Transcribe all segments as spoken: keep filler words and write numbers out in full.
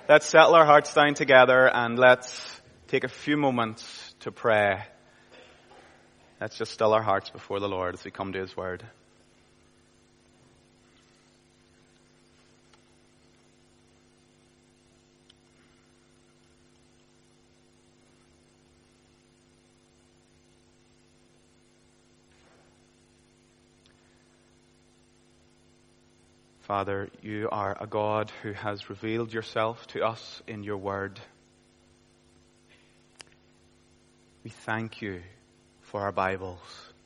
Let's settle our hearts down together and let's take a few moments to pray. Let's just still our hearts before the Lord as we come to His Word. Father, you are a God who has revealed yourself to us in your word. We thank you for our Bibles.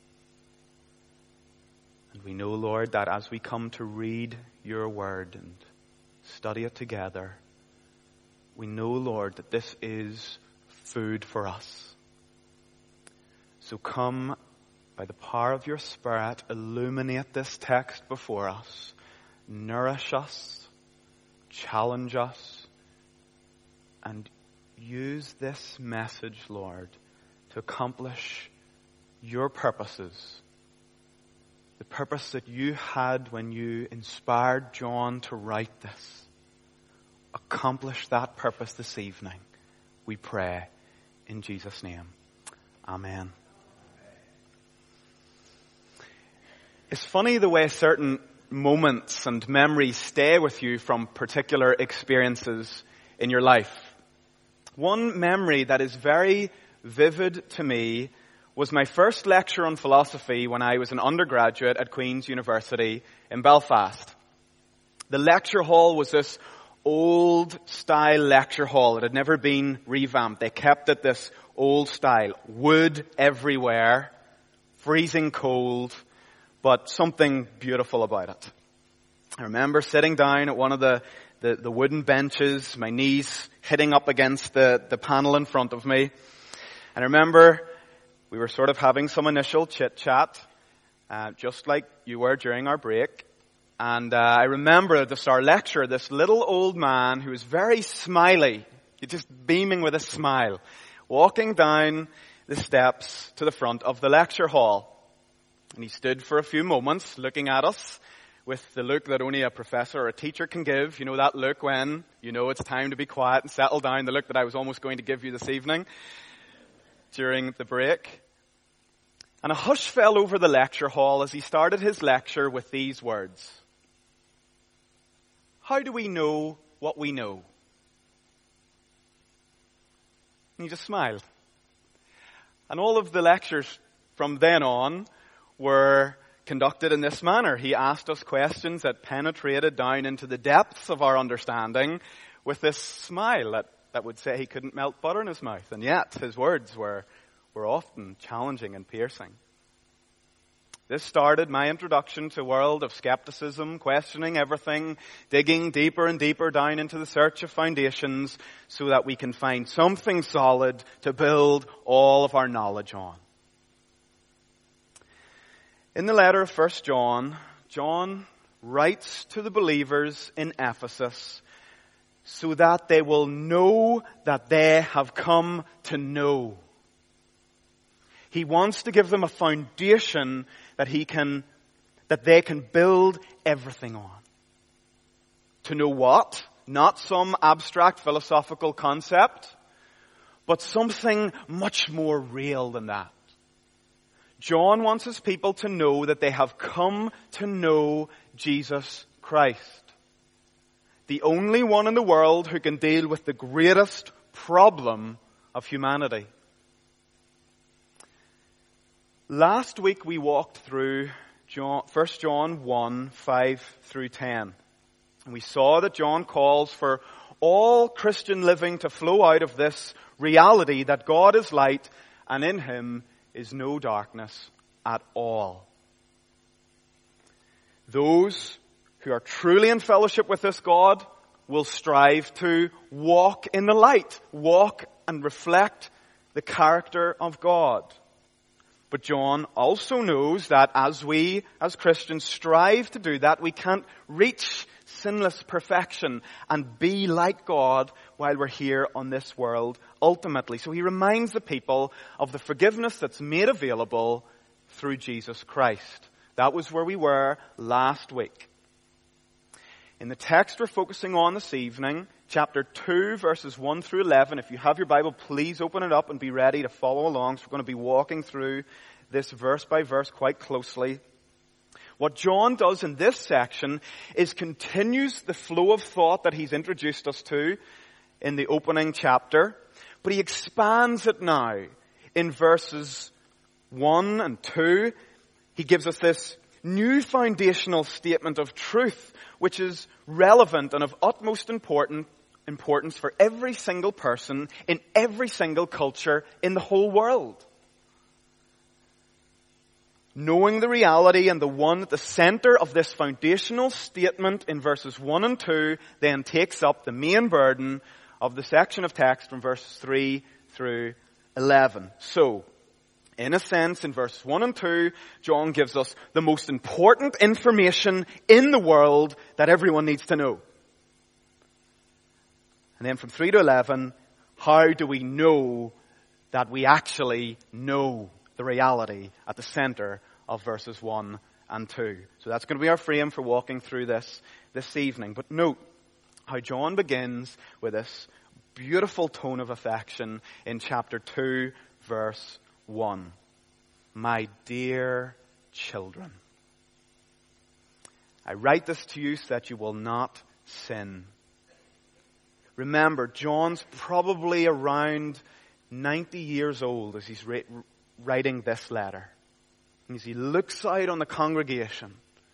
And we know, Lord, that as we come to read your word and study it together, we know, Lord, that this is food for us. So come, by the power of your Spirit, illuminate this text before us. Nourish us, challenge us, and use this message, Lord, to accomplish your purposes. The purpose that you had when you inspired John to write this. Accomplish that purpose this evening, we pray in Jesus' name. Amen. It's funny the way certain moments and memories stay with you from particular experiences in your life. One memory that is very vivid to me was my first lecture on philosophy when I was an undergraduate at Queen's University in Belfast. The lecture hall was this old style lecture hall. It had never been revamped. They kept it this old style. Wood everywhere, freezing cold, but something beautiful about it. I remember sitting down at one of the, the, the wooden benches, my knees hitting up against the, the panel in front of me. And I remember we were sort of having some initial chit-chat, uh, just like you were during our break. And uh, I remember at the start lecture, this little old man who was very smiley, just beaming with a smile, walking down the steps to the front of the lecture hall. And he stood for a few moments looking at us with the look that only a professor or a teacher can give. You know that look when you know it's time to be quiet and settle down. The look that I was almost going to give you this evening during the break. And a hush fell over the lecture hall as he started his lecture with these words. How do we know what we know? And he just smiled. And all of the lectures from then on were conducted in this manner. He asked us questions that penetrated down into the depths of our understanding with this smile that, that would say he couldn't melt butter in his mouth. And yet his words were, were often challenging and piercing. This started my introduction to a world of skepticism, questioning everything, digging deeper and deeper down into the search of foundations so that we can find something solid to build all of our knowledge on. In the letter of First John, John writes to the believers in Ephesus so that they will know that they have come to know. He wants to give them a foundation that he can, that they can build everything on. To know what? Not some abstract philosophical concept, but something much more real than that. John wants his people to know that they have come to know Jesus Christ. The only one in the world who can deal with the greatest problem of humanity. Last week we walked through John, First John one, five through ten. And we saw that John calls for all Christian living to flow out of this reality that God is light and in Him is no darkness at all. Those who are truly in fellowship with this God will strive to walk in the light, walk and reflect the character of God. But John also knows that as we, as Christians, strive to do that, we can't reach sinless perfection and be like God while we're here on this world ultimately. So he reminds the people of the forgiveness that's made available through Jesus Christ. That was where we were last week. In the text we're focusing on this evening, chapter two, verses one through eleven. If you have your Bible, please open it up and be ready to follow along. So we're going to be walking through this verse by verse quite closely. What John does in this section is continues the flow of thought that he's introduced us to in the opening chapter, but he expands it now in verses one and two. He gives us this new foundational statement of truth, which is relevant and of utmost important, importance for every single person in every single culture in the whole world. Knowing the reality and the one at the center of this foundational statement in verses one and two then takes up the main burden of the section of text from verses three through eleven. So, in a sense, in verses one and two, John gives us the most important information in the world that everyone needs to know. And then from three to eleven, how do we know that we actually know the reality at the center of verses one and two. So that's going to be our frame for walking through this this evening. But note how John begins with this beautiful tone of affection in chapter two, verse one. My dear children, I write this to you so that you will not sin. Remember, John's probably around ninety years old as he's writing this letter. And as he looks out on the congregation,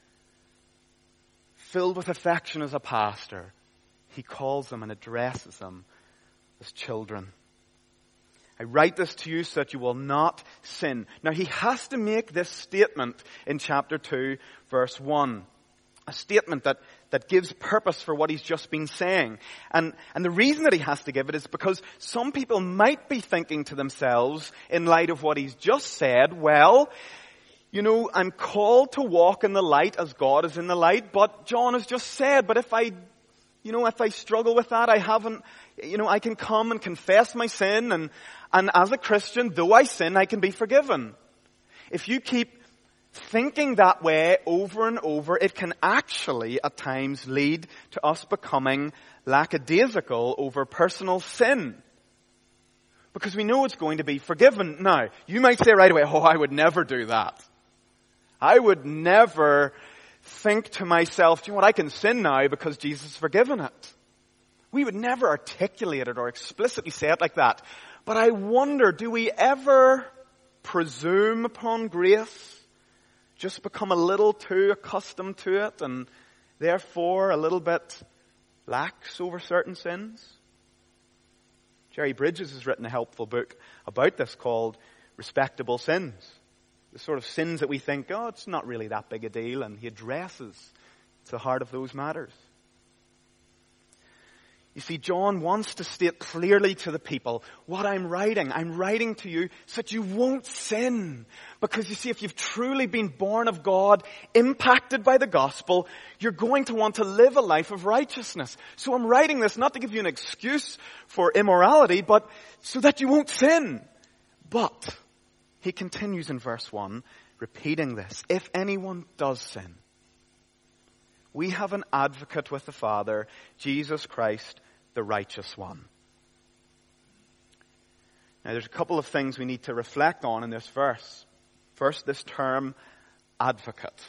filled with affection as a pastor, he calls them and addresses them as children. I write this to you so that you will not sin. Now he has to make this statement in chapter two, verse one. A statement that, that gives purpose for what he's just been saying. And, and the reason that he has to give it is because some people might be thinking to themselves, in light of what he's just said, well, you know, I'm called to walk in the light as God is in the light, but John has just said, but if I, you know, if I struggle with that, I haven't, you know, I can come and confess my sin, and, and as a Christian, though I sin, I can be forgiven. If you keep thinking that way over and over, it can actually at times lead to us becoming lackadaisical over personal sin. Because we know it's going to be forgiven. Now, you might say right away, oh, I would never do that. I would never think to myself, do you know what, I can sin now because Jesus has forgiven it. We would never articulate it or explicitly say it like that. But I wonder, do we ever presume upon grace? Just become a little too accustomed to it and therefore a little bit lax over certain sins? Jerry Bridges has written a helpful book about this called Respectable Sins. The sort of sins that we think, oh, it's not really that big a deal, and he addresses to the heart of those matters. You see, John wants to state clearly to the people, what I'm writing, I'm writing to you so that you won't sin. Because you see, if you've truly been born of God, impacted by the gospel, you're going to want to live a life of righteousness. So I'm writing this not to give you an excuse for immorality, but so that you won't sin. But he continues in verse one, repeating this. If anyone does sin, we have an advocate with the Father, Jesus Christ, the righteous one. Now there's a couple of things we need to reflect on in this verse. First, this term, advocate.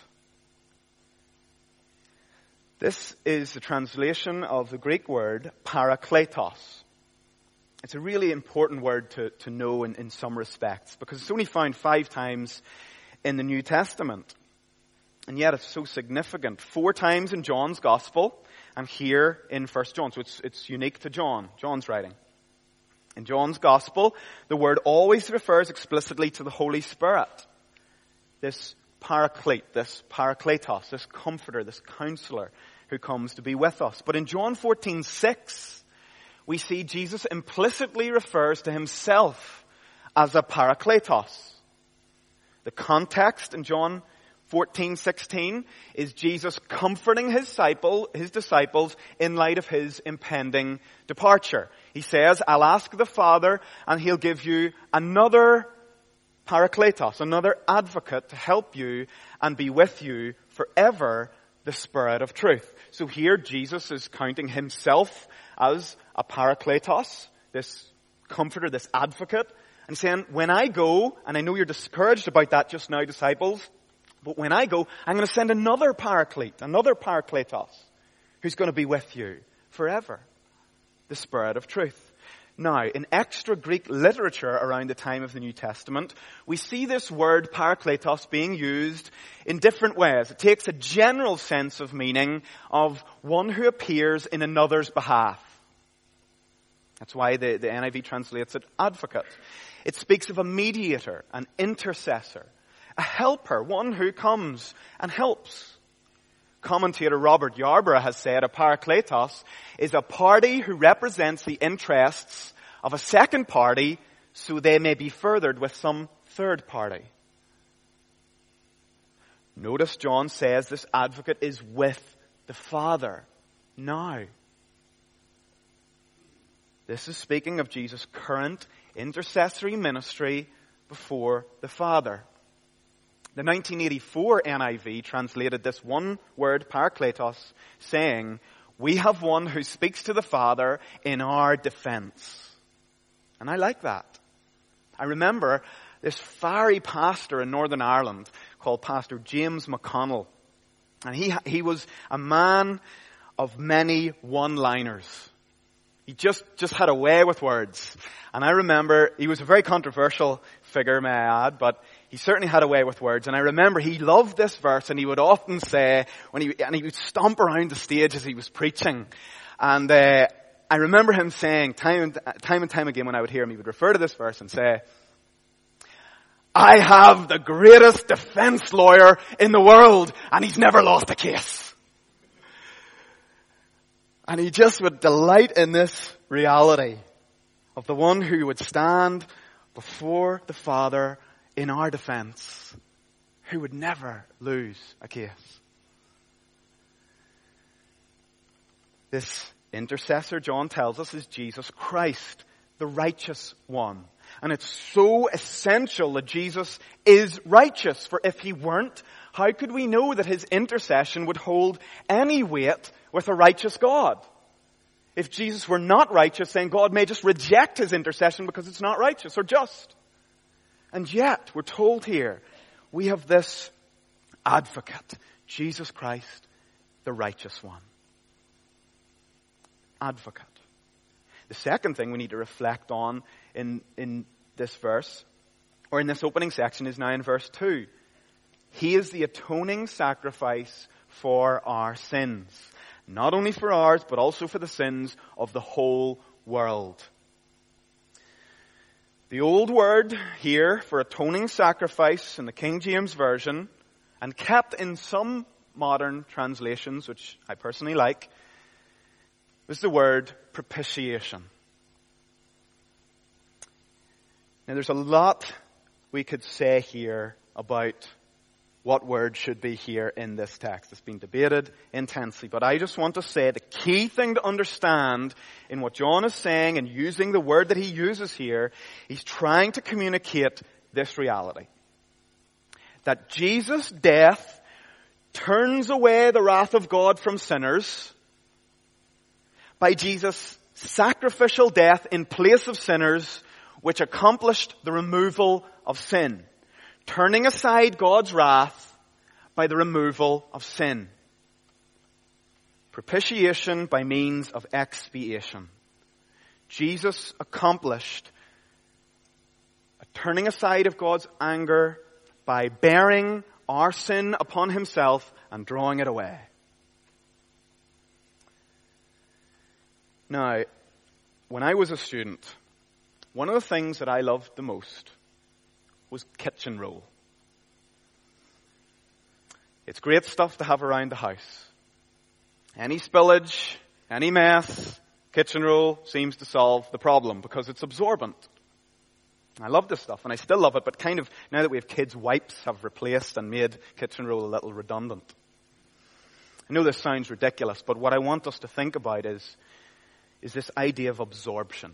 This is the translation of the Greek word parakletos. It's a really important word to, to know in, in some respects, because it's only found five times in the New Testament. And yet it's so significant. Four times in John's Gospel, and here in First John. So it's, it's unique to John, John's writing. In John's Gospel, the word always refers explicitly to the Holy Spirit. This paraclete, this parakletos, this comforter, this counselor who comes to be with us. But in John fourteen six, we see Jesus implicitly refers to himself as a parakletos. The context in John fourteen sixteen is Jesus comforting his disciple, his disciples in light of his impending departure. He says, I'll ask the Father and he'll give you another parakletos, another advocate to help you and be with you forever, the Spirit of truth. So here Jesus is counting himself as a parakletos, this comforter, this advocate, and saying, when I go, and I know you're discouraged about that just now, disciples, but when I go, I'm going to send another paraclete, another parakletos, who's going to be with you forever. The Spirit of truth. Now, in extra Greek literature around the time of the New Testament, we see this word parakletos being used in different ways. It takes a general sense of meaning of one who appears in another's behalf. That's why the, the N I V translates it advocate. It speaks of a mediator, an intercessor, a helper, one who comes and helps. Commentator Robert Yarborough has said a parakletos is a party who represents the interests of a second party so they may be furthered with some third party. Notice John says this advocate is with the Father now. This is speaking of Jesus' current intercessory ministry before the Father. The nineteen eighty-four N I V translated this one word, parakletos, saying, we have one who speaks to the Father in our defense. And I like that. I remember this fiery pastor in Northern Ireland called Pastor James McConnell. And he, he was a man of many one-liners. He just, just had a way with words. And I remember, he was a very controversial figure, may I add, but he certainly had a way with words. And I remember he loved this verse, and he would often say, when he, and he would stomp around the stage as he was preaching. And uh, I remember him saying, time and, time and time again when I would hear him, he would refer to this verse and say, I have the greatest defense lawyer in the world, and he's never lost a case. And he just would delight in this reality of the one who would stand before the Father in our defense, who would never lose a case. This intercessor, John tells us, is Jesus Christ, the righteous one. And it's so essential that Jesus is righteous, for if he weren't, how could we know that his intercession would hold any weight with a righteous God? If Jesus were not righteous, then God may just reject his intercession because it's not righteous or just. And yet, we're told here, we have this advocate, Jesus Christ, the righteous one. Advocate. The second thing we need to reflect on in, in this verse, or in this opening section, is now in verse two. He is the atoning sacrifice for our sins. Not only for ours, but also for the sins of the whole world. The old word here for atoning sacrifice in the King James Version, and kept in some modern translations, which I personally like, is the word propitiation. Now there's a lot we could say here about what word should be here in this text. It's been debated intensely, but I just want to say the key thing to understand in what John is saying and using the word that he uses here, he's trying to communicate this reality. That Jesus' death turns away the wrath of God from sinners by Jesus' sacrificial death in place of sinners, which accomplished the removal of sin. Turning aside God's wrath by the removal of sin. Propitiation by means of expiation. Jesus accomplished a turning aside of God's anger by bearing our sin upon himself and drawing it away. Now, when I was a student, one of the things that I loved the most was kitchen roll. It's great stuff to have around the house. Any spillage, any mess, kitchen roll seems to solve the problem because it's absorbent. I love this stuff and I still love it, but kind of now that we have kids, wipes have replaced and made kitchen roll a little redundant. I know this sounds ridiculous, but what I want us to think about is, is this idea of absorption.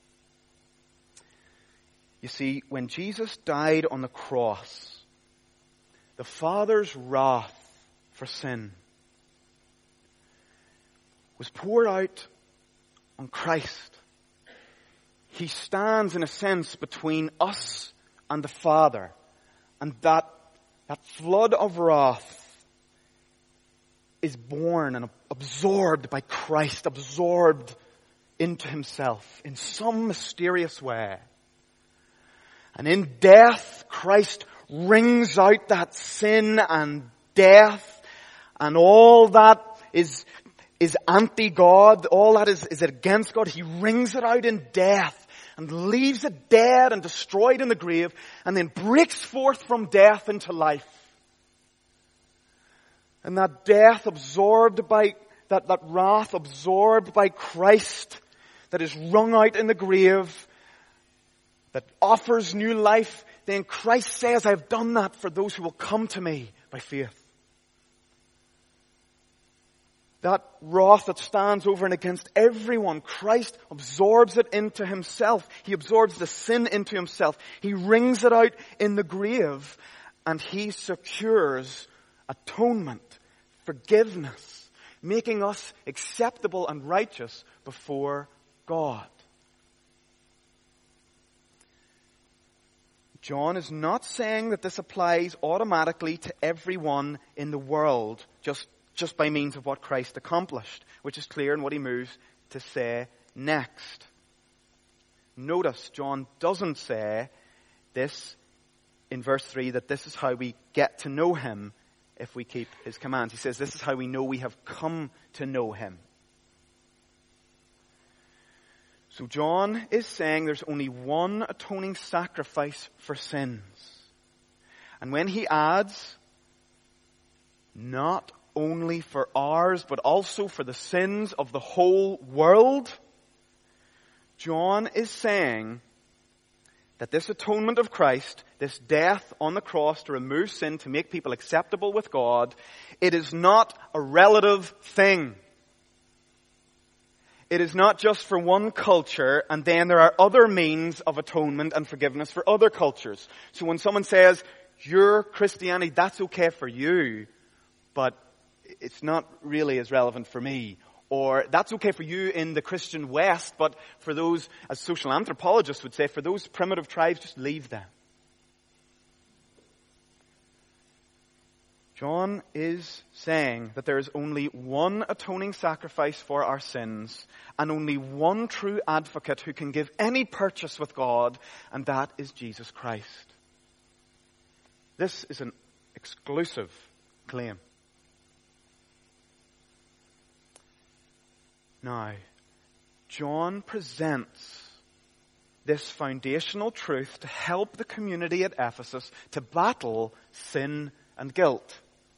You see, when Jesus died on the cross, the Father's wrath for sin was poured out on Christ. He stands, in a sense, between us and the Father. And that, that flood of wrath is born and absorbed by Christ, absorbed into himself in some mysterious way. And in death, Christ wrings out that sin and death and all that is, is anti-God, all that is, is against God. He wrings it out in death and leaves it dead and destroyed in the grave, and then breaks forth from death into life. And that death absorbed by, that, that wrath absorbed by Christ, that is wrung out in the grave, that offers new life, then Christ says, I have done that for those who will come to me by faith. That wrath that stands over and against everyone, Christ absorbs it into himself. He absorbs the sin into himself. He wrings it out in the grave, and he secures atonement, forgiveness, making us acceptable and righteous before God. John is not saying that this applies automatically to everyone in the world, just just by means of what Christ accomplished, which is clear in what he moves to say next. Notice, John doesn't say this in verse three, that this is how we get to know him if we keep his commands. He says this is how we know we have come to know him. So John is saying there's only one atoning sacrifice for sins. And when he adds, not only for ours, but also for the sins of the whole world, John is saying that this atonement of Christ, this death on the cross to remove sin, to make people acceptable with God, it is not a relative thing. It is not just for one culture, and then there are other means of atonement and forgiveness for other cultures. So when someone says, your Christianity, that's okay for you, but it's not really as relevant for me. Or that's okay for you in the Christian West, but for those, as social anthropologists would say, for those primitive tribes, just leave them. John is saying that there is only one atoning sacrifice for our sins, and only one true advocate who can give any purchase with God, and that is Jesus Christ. This is an exclusive claim. Now, John presents this foundational truth to help the community at Ephesus to battle sin and guilt.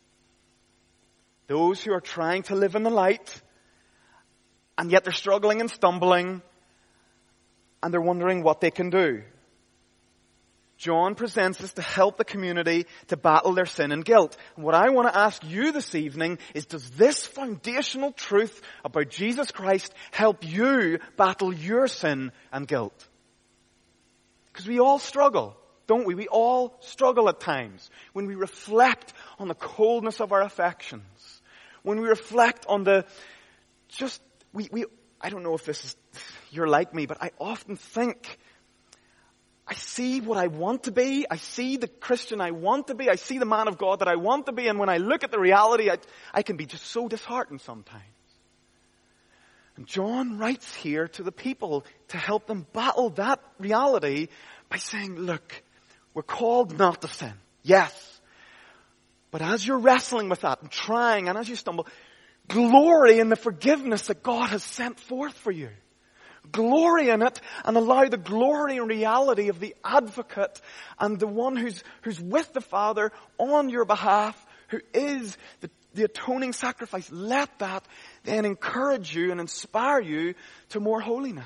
Those who are trying to live in the light, and yet they're struggling and stumbling, and they're wondering what they can do. John presents this to help the community to battle their sin and guilt. And what I want to ask you this evening is, does this foundational truth about Jesus Christ help you battle your sin and guilt? Because we all struggle, don't we? We all struggle at times when we reflect on the coldness of our affections. When we reflect on the, just, we, we, I don't know if this is, you're like me, but I often think, I see what I want to be. I see the Christian I want to be. I see the man of God that I want to be. And when I look at the reality, I, I can be just so disheartened sometimes. And John writes here to the people to help them battle that reality by saying, look, we're called not to sin. Yes. But as you're wrestling with that and trying, and as you stumble, glory in the forgiveness that God has sent forth for you. Glory in it, and allow the glory and reality of the advocate and the one who's, who's with the Father on your behalf, who is the, the atoning sacrifice. Let that then encourage you and inspire you to more holiness.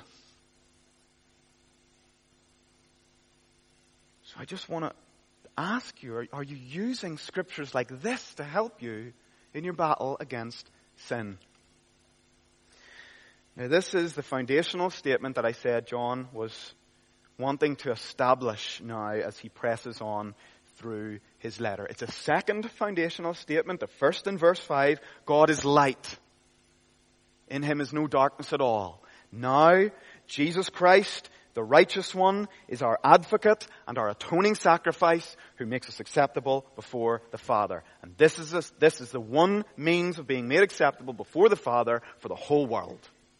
So I just want to ask you, are, are you using scriptures like this to help you in your battle against sin? Now, this is the foundational statement that I said John was wanting to establish now as he presses on through his letter. It's a second foundational statement. The first in verse five, God is light. In him is no darkness at all. Now, Jesus Christ, the righteous one, is our advocate and our atoning sacrifice who makes us acceptable before the Father. And this is, this, this is the one means of being made acceptable before the Father for the whole world.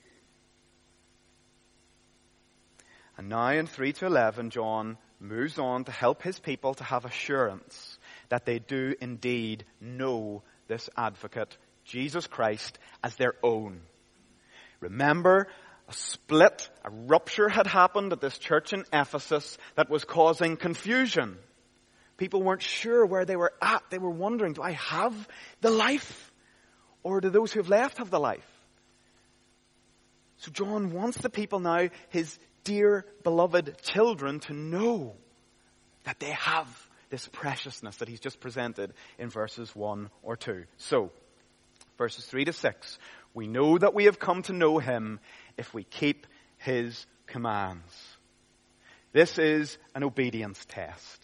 And now in three to eleven, John moves on to help his people to have assurance that they do indeed know this advocate, Jesus Christ, as their own. Remember, a split, a rupture had happened at this church in Ephesus that was causing confusion. People weren't sure where they were at. They were wondering, do I have the life? Or do those who have left have the life? So John wants the people now, his dear beloved children, to know that they have this preciousness that he's just presented in verses one or two. So, verses three to six, we know that we have come to know him if we keep his commands. This is an obedience test.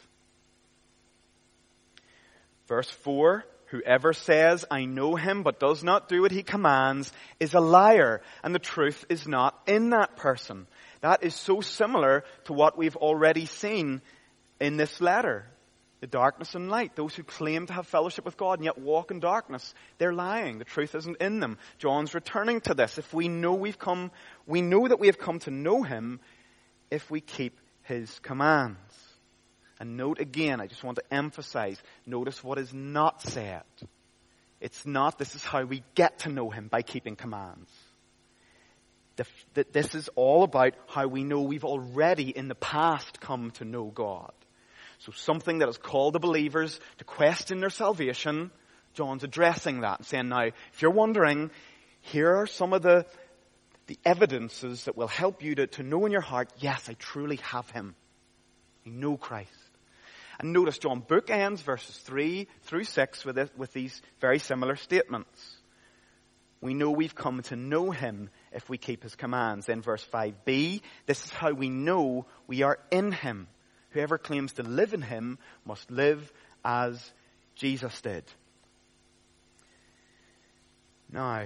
Verse four, whoever says, I know him, but does not do what he commands, is a liar, and the truth is not in that person. That is so similar to what we've already seen in this letter. The darkness and light. Those who claim to have fellowship with God and yet walk in darkness, they're lying. The truth isn't in them. John's returning to this. If we know we've come, we know that we have come to know him if we keep his commands. And note again, I just want to emphasize, notice what is not said. It's not, this is how we get to know him, by keeping commands. The, the, this is all about how we know we've already in the past come to know God. So something that has called the believers to question their salvation, John's addressing that and saying, now, if you're wondering, here are some of the, the evidences that will help you to, to know in your heart, yes, I truly have him. I know Christ. And notice John bookends verses three through six with, it, with these very similar statements. We know we've come to know him if we keep his commands. Then verse five b, this is how we know we are in him. Whoever claims to live in him must live as Jesus did. Now,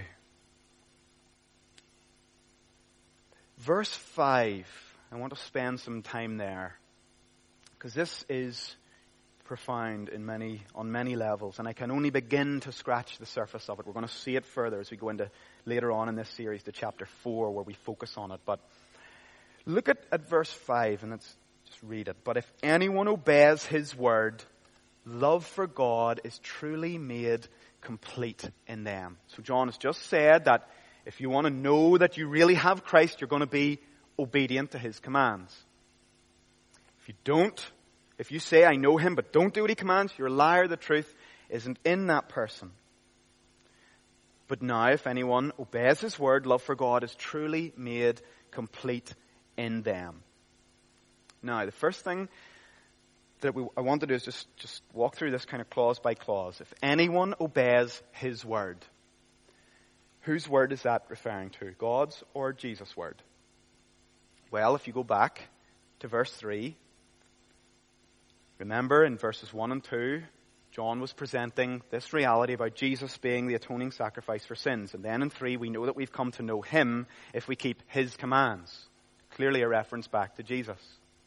verse five, I want to spend some time there, because this is profound in many, on many levels, and I can only begin to scratch the surface of it. We're going to see it further as we go into later on in this series to chapter four, where we focus on it. But look at, at verse five, and it's just read it. But if anyone obeys his word, love for God is truly made complete in them. So John has just said that if you want to know that you really have Christ, you're going to be obedient to his commands. If you don't, if you say, I know him, but don't do what he commands, you're a liar. The truth isn't in that person. But now, if anyone obeys his word, love for God is truly made complete in them. Now, the first thing that we, I want to do is just, just walk through this kind of clause by clause. If anyone obeys his word, whose word is that referring to? God's or Jesus' word? Well, if you go back to verse three, remember in verses one and two, John was presenting this reality about Jesus being the atoning sacrifice for sins. And then in three, we know that we've come to know him if we keep his commands. Clearly a reference back to Jesus.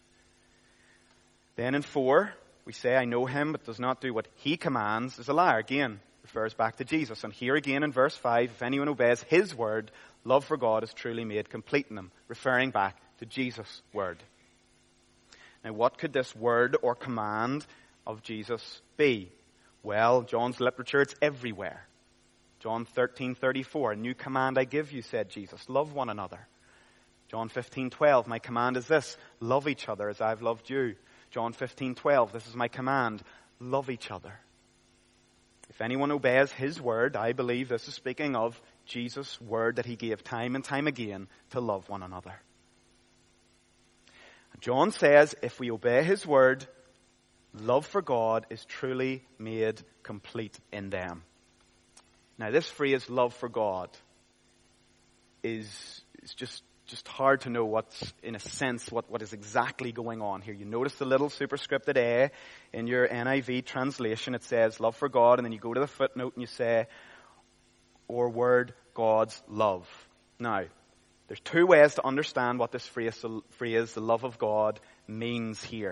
Then in four, we say, I know him, but does not do what he commands, is a liar. Again, refers back to Jesus. And here again in verse five, if anyone obeys his word, love for God is truly made complete in them, referring back to Jesus' word. Now, what could this word or command of Jesus be? Well, John's literature, it's everywhere. John thirteen thirty-four, a new command I give you, said Jesus, love one another. John fifteen twelve, my command is this, love each other as I've loved you. John fifteen twelve, this is my command, love each other. If anyone obeys his word, I believe this is speaking of Jesus' word that he gave time and time again to love one another. John says, if we obey his word, love for God is truly made complete in them. Now, this phrase, love for God, is, is just, just hard to know what's, in a sense, what, what is exactly going on here. You notice the little superscripted A in your N I V translation. It says, love for God, and then you go to the footnote and you say, or word, God's love. Now, there's two ways to understand what this phrase, phrase, the love of God, means here.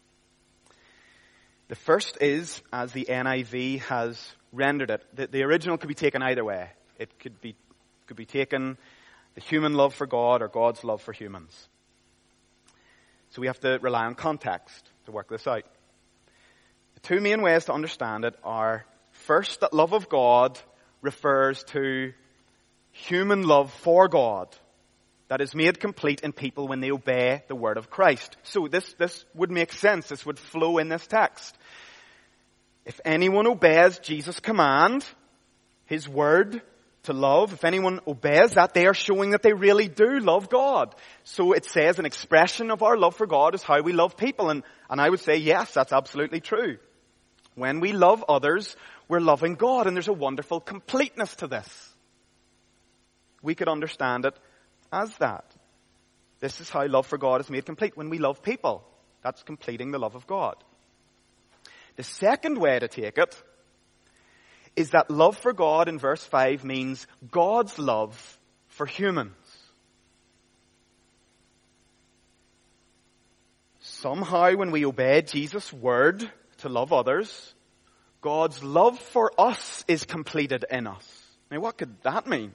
The first is, as the N I V has rendered it, the, the original could be taken either way. It could be, could be taken the human love for God or God's love for humans. So we have to rely on context to work this out. The two main ways to understand it are, first, that love of God refers to human love for God that is made complete in people when they obey the word of Christ. So this, this would make sense. This would flow in this text. If anyone obeys Jesus' command, his word to love, if anyone obeys that, they are showing that they really do love God. So it says an expression of our love for God is how we love people. And, and I would say, yes, that's absolutely true. When we love others, we're loving God. And there's a wonderful completeness to this. We could understand it as that. This is how love for God is made complete. When we love people, that's completing the love of God. The second way to take it is that love for God in verse five means God's love for humans. Somehow when we obey Jesus' word to love others, God's love for us is completed in us. Now what could that mean?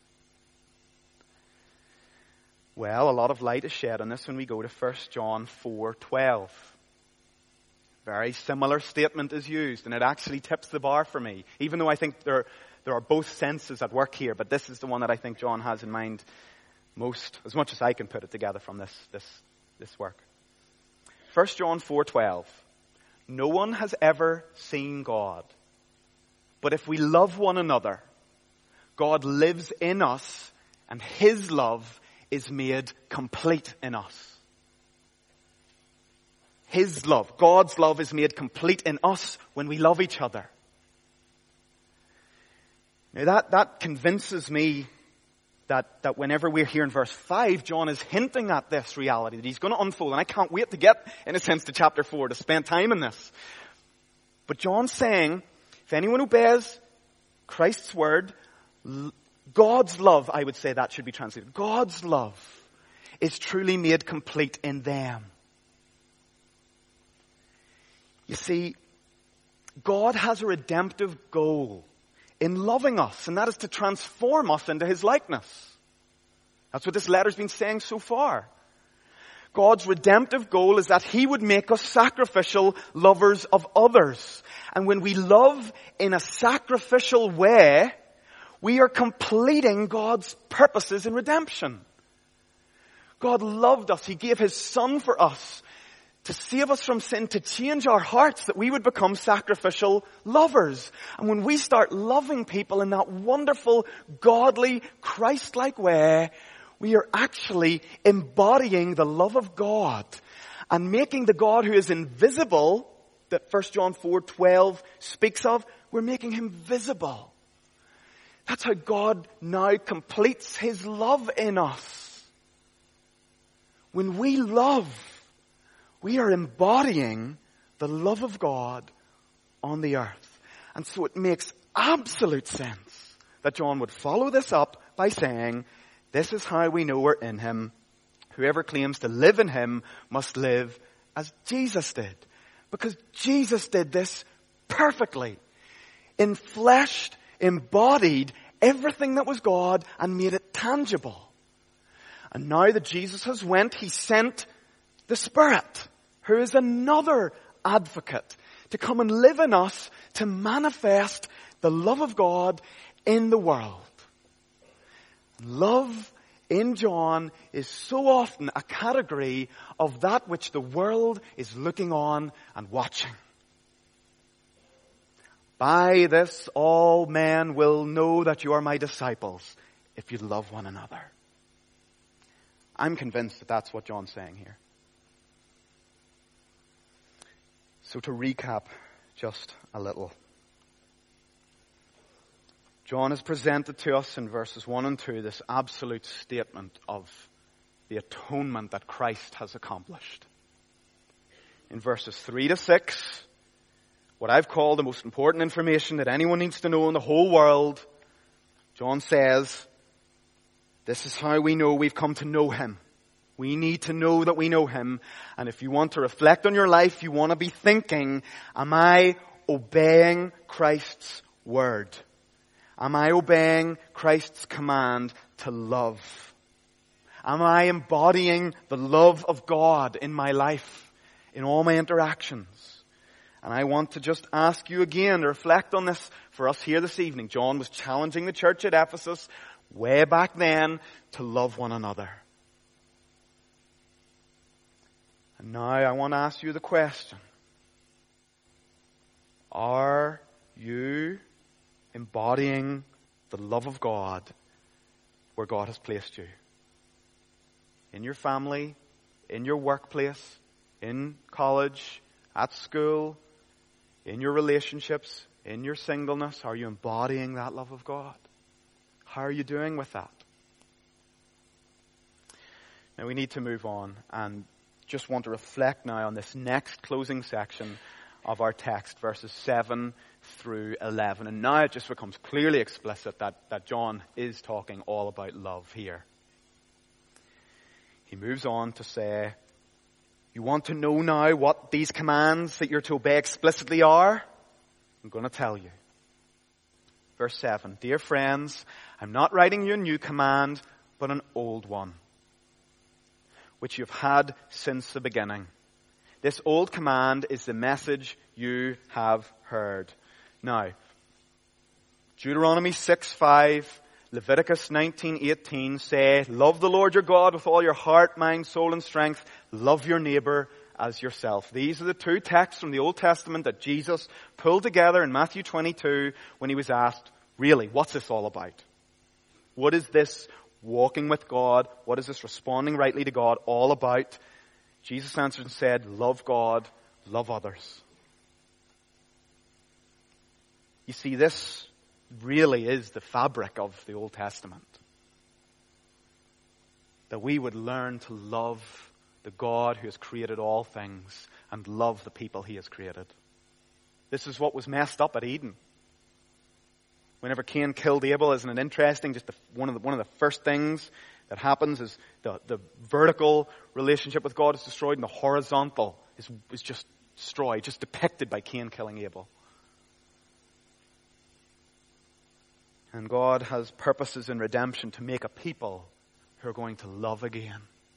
Well, a lot of light is shed on this when we go to First John four twelve. Very similar statement is used, and it actually tips the bar for me, even though I think there, there are both senses at work here, but this is the one that I think John has in mind most, as much as I can put it together from this, this, this work. First John four twelve. No one has ever seen God, but if we love one another, God lives in us, and his love is made complete in us. His love, God's love, is made complete in us when we love each other. Now that, that convinces me that, that whenever we're here in verse five, John is hinting at this reality that he's going to unfold. And I can't wait to get, in a sense, to chapter four, to spend time in this. But John's saying, if anyone obeys Christ's word, God's love, I would say that should be translated. God's love is truly made complete in them. You see, God has a redemptive goal in loving us, and that is to transform us into his likeness. That's what this letter's been saying so far. God's redemptive goal is that he would make us sacrificial lovers of others. And when we love in a sacrificial way, we are completing God's purposes in redemption. God loved us. He gave his son for us to save us from sin, to change our hearts, that we would become sacrificial lovers. And when we start loving people in that wonderful, godly, Christ-like way, we are actually embodying the love of God and making the God who is invisible, that First John four twelve speaks of, we're making him visible. That's how God now completes his love in us. When we love, we are embodying the love of God on the earth. And so it makes absolute sense that John would follow this up by saying, this is how we know we're in him. Whoever claims to live in him must live as Jesus did. Because Jesus did this perfectly. Enfleshed, embodied everything that was God and made it tangible. And now that Jesus has went, he sent the Spirit, who is another advocate, to come and live in us to manifest the love of God in the world. Love in John is so often a category of that which the world is looking on and watching. By this all men will know that you are my disciples, if you love one another. I'm convinced that that's what John's saying here. So to recap just a little. John has presented to us in verses one and two this absolute statement of the atonement that Christ has accomplished. In verses three to six, what I've called the most important information that anyone needs to know in the whole world, John says, this is how we know we've come to know him. We need to know that we know him. And if you want to reflect on your life, you want to be thinking, am I obeying Christ's word? Am I obeying Christ's command to love? Am I embodying the love of God in my life, in all my interactions? And I want to just ask you again to reflect on this for us here this evening. John was challenging the church at Ephesus way back then to love one another. And now I want to ask you the question. Are you embodying the love of God where God has placed you? In your family, in your workplace, in college, at school, in your relationships, in your singleness, are you embodying that love of God? How are you doing with that? Now we need to move on and just want to reflect now on this next closing section of our text, verses seven through eleven. And now it just becomes clearly explicit that, that John is talking all about love here. He moves on to say, you want to know now what these commands that you're to obey explicitly are? I'm going to tell you. Verse seven, dear friends, I'm not writing you a new command, but an old one, which you've had since the beginning. This old command is the message you have heard. Now, Deuteronomy six five, Leviticus nineteen eighteen say, love the Lord your God with all your heart, mind, soul, and strength. Love your neighbor as yourself. These are the two texts from the Old Testament that Jesus pulled together in Matthew twenty-two when he was asked, really, what's this all about? What is this walking with God? What is this responding rightly to God all about? Jesus answered and said, love God, love others. You see, this really is the fabric of the Old Testament. That we would learn to love the God who has created all things and love the people he has created. This is what was messed up at Eden. Whenever Cain killed Abel, isn't it interesting? Just the, one of the one of the first things that happens is the, the vertical relationship with God is destroyed, and the horizontal is, is just destroyed, just depicted by Cain killing Abel. And God has purposes in redemption to make a people who are going to love again.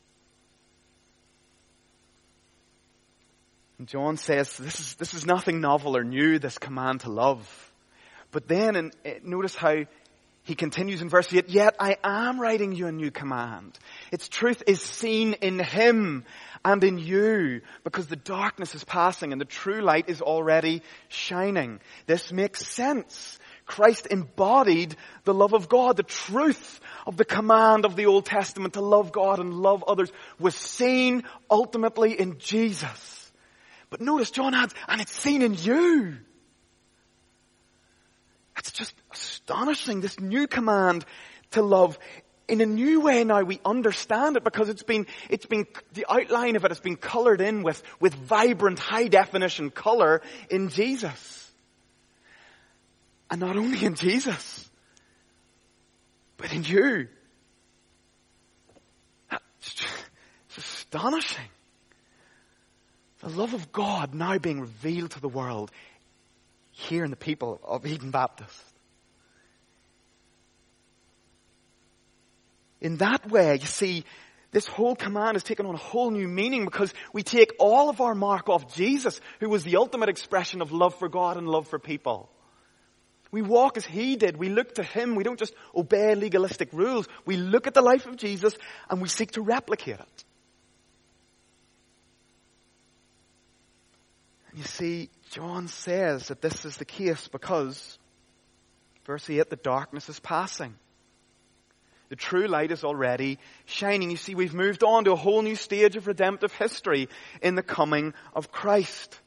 And John says this is this is nothing novel or new, this command to love. But then, and notice how he continues in verse eight, yet I am writing you a new command. Its truth is seen in him and in you, because the darkness is passing and the true light is already shining. This makes sense. Christ embodied the love of God. The truth of the command of the Old Testament to love God and love others was seen ultimately in Jesus. But notice John adds, and it's seen in you. It's just astonishing, this new command to love. In a new way now we understand it, because it's been, it's been, the outline of it has been colored in with, with vibrant, high definition color in Jesus. And not only in Jesus, but in you. It's astonishing. The love of God now being revealed to the world here in the people of Eden Baptist. In that way, you see, this whole command has taken on a whole new meaning, because we take all of our mark off Jesus, who was the ultimate expression of love for God and love for people. We walk as he did. We look to him. We don't just obey legalistic rules. We look at the life of Jesus and we seek to replicate it. And you see, John says that this is the case because, verse eight, the darkness is passing. The true light is already shining. You see, we've moved on to a whole new stage of redemptive history in the coming of Christ.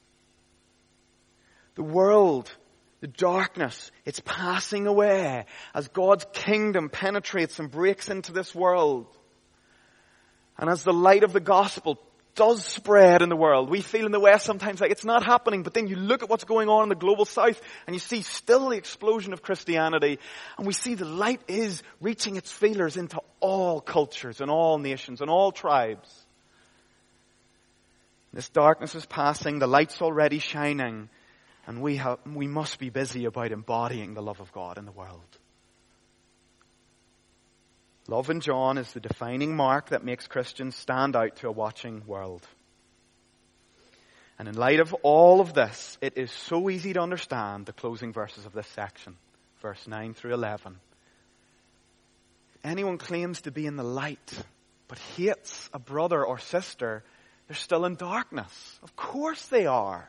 The world, the darkness, it's passing away as God's kingdom penetrates and breaks into this world. And as the light of the gospel does spread in the world. We feel in the West sometimes like it's not happening, but then you look at what's going on in the global South and you see still the explosion of Christianity, and we see the light is reaching its feelers into all cultures and all nations and all tribes. This darkness is passing, the light's already shining, and we have, we must be busy about embodying the love of God in the world. Love in John is the defining mark that makes Christians stand out to a watching world. And in light of all of this, it is so easy to understand the closing verses of this section, verse nine through eleven. If anyone claims to be in the light, but hates a brother or sister, they're still in darkness. Of course they are.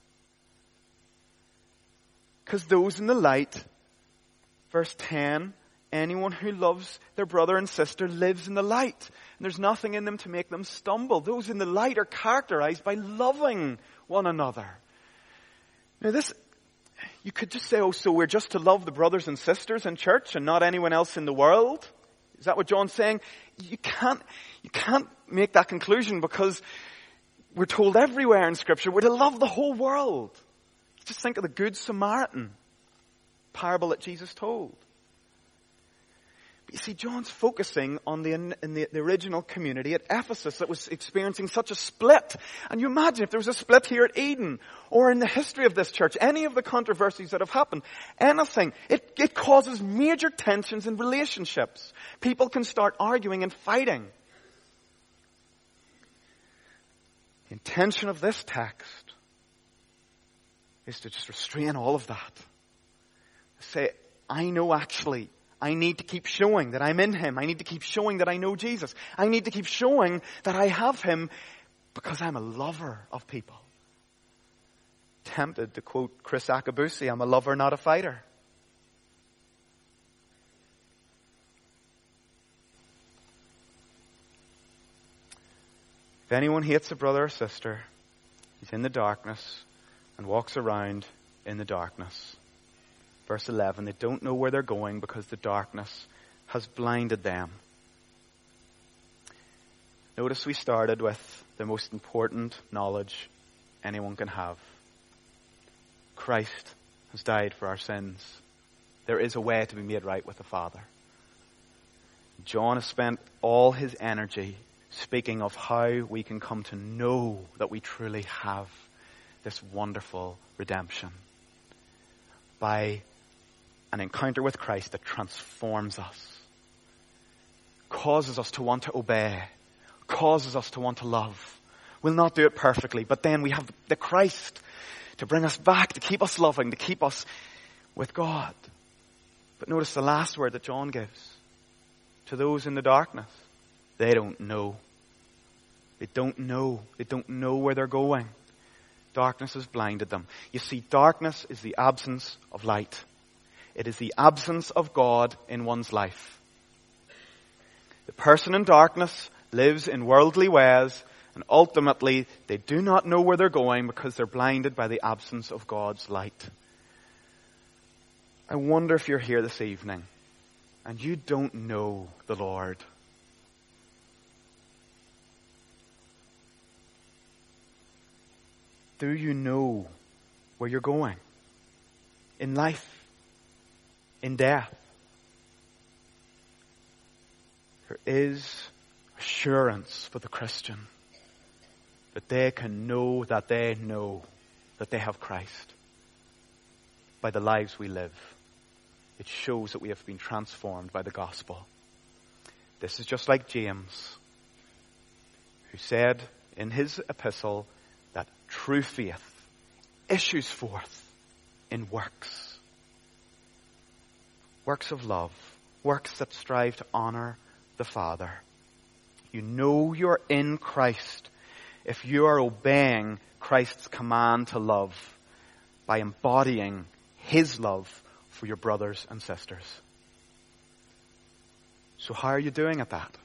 Because those in the light, verse ten, anyone who loves their brother and sister lives in the light. And there's nothing in them to make them stumble. Those in the light are characterized by loving one another. Now this, you could just say, oh, so we're just to love the brothers and sisters in church and not anyone else in the world? Is that what John's saying? You can't, you can't make that conclusion, because we're told everywhere in Scripture we're to love the whole world. Just think of the Good Samaritan parable that Jesus told. But you see, John's focusing on the, in the, the original community at Ephesus that was experiencing such a split. And you imagine if there was a split here at Eden, or in the history of this church, any of the controversies that have happened, anything, it, it causes major tensions in relationships. People can start arguing and fighting. The intention of this text is to just restrain all of that. Say, I know actually, I need to keep showing that I'm in Him. I need to keep showing that I know Jesus. I need to keep showing that I have Him because I'm a lover of people. Tempted to quote Chris Akabusi, I'm a lover, not a fighter. If anyone hates a brother or sister, he's in the darkness and walks around in the darkness. Verse eleven, they don't know where they're going because the darkness has blinded them. Notice we started with the most important knowledge anyone can have. Christ has died for our sins. There is a way to be made right with the Father. John has spent all his energy speaking of how we can come to know that we truly have this wonderful redemption by an encounter with Christ that transforms us, causes us to want to obey, causes us to want to love. We'll not do it perfectly, but then we have the Christ to bring us back, to keep us loving, to keep us with God. But notice the last word that John gives to those in the darkness. They don't know. They don't know. They don't know where they're going. Darkness has blinded them. You see, darkness is the absence of light. It is the absence of God in one's life. The person in darkness lives in worldly ways, and ultimately they do not know where they're going because they're blinded by the absence of God's light. I wonder if you're here this evening and you don't know the Lord. Do you know where you're going in life, in death? There is assurance for the Christian that they can know that they know that they have Christ by the lives we live. It shows that we have been transformed by the gospel. This is just like James, who said in his epistle that true faith issues forth in works. Works of love. Works that strive to honor the Father. You know you're in Christ if you are obeying Christ's command to love by embodying His love for your brothers and sisters. So how are you doing at that?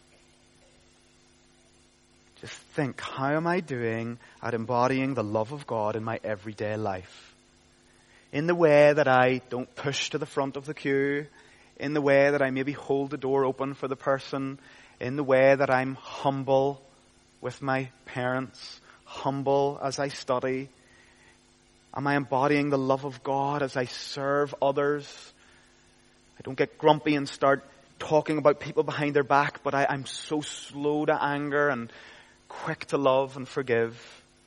Just think, how am I doing at embodying the love of God in my everyday life? In the way that I don't push to the front of the queue, in the way that I maybe hold the door open for the person, in the way that I'm humble with my parents, humble as I study? Am I embodying the love of God as I serve others? I don't get grumpy and start talking about people behind their back, but I, I'm so slow to anger and quick to love and forgive.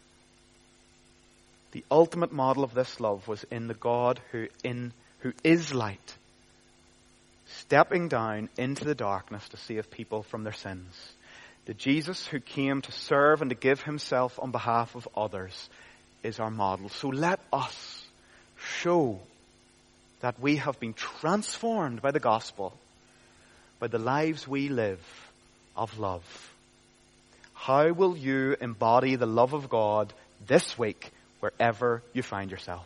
The ultimate model of this love was in the God who in who is light, stepping down into the darkness to save people from their sins. The Jesus who came to serve and to give himself on behalf of others is our model. So let us show that we have been transformed by the gospel, by the lives we live of love. How will you embody the love of God this week wherever you find yourself?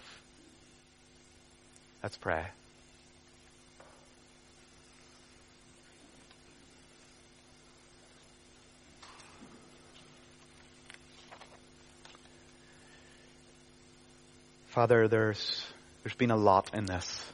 Let's pray. Father, there's there's been a lot in this.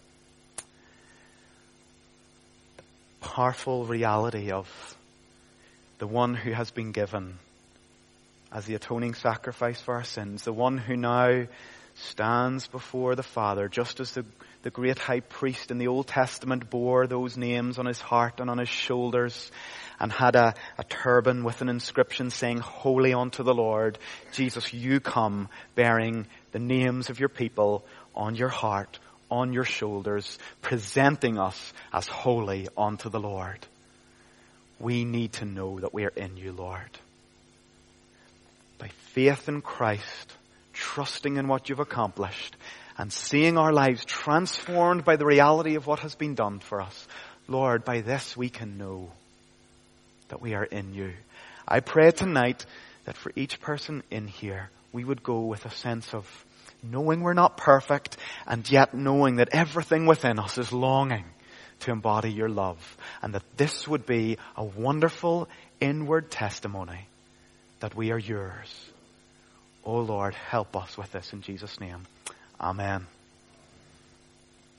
The powerful reality of the one who has been given as the atoning sacrifice for our sins, the one who now stands before the Father, just as the, the great high priest in the Old Testament bore those names on his heart and on his shoulders and had a, a turban with an inscription saying, "Holy unto the Lord." Jesus, you come bearing the names of your people on your heart, on your shoulders, presenting us as holy unto the Lord. We need to know that we are in you, Lord. By faith in Christ, trusting in what you've accomplished, and seeing our lives transformed by the reality of what has been done for us, Lord, by this we can know that we are in you. I pray tonight that for each person in here, we would go with a sense of knowing we're not perfect, and yet knowing that everything within us is longing to embody your love, and that this would be a wonderful inward testimony that we are yours. Oh Lord, help us with this in Jesus' name. Amen.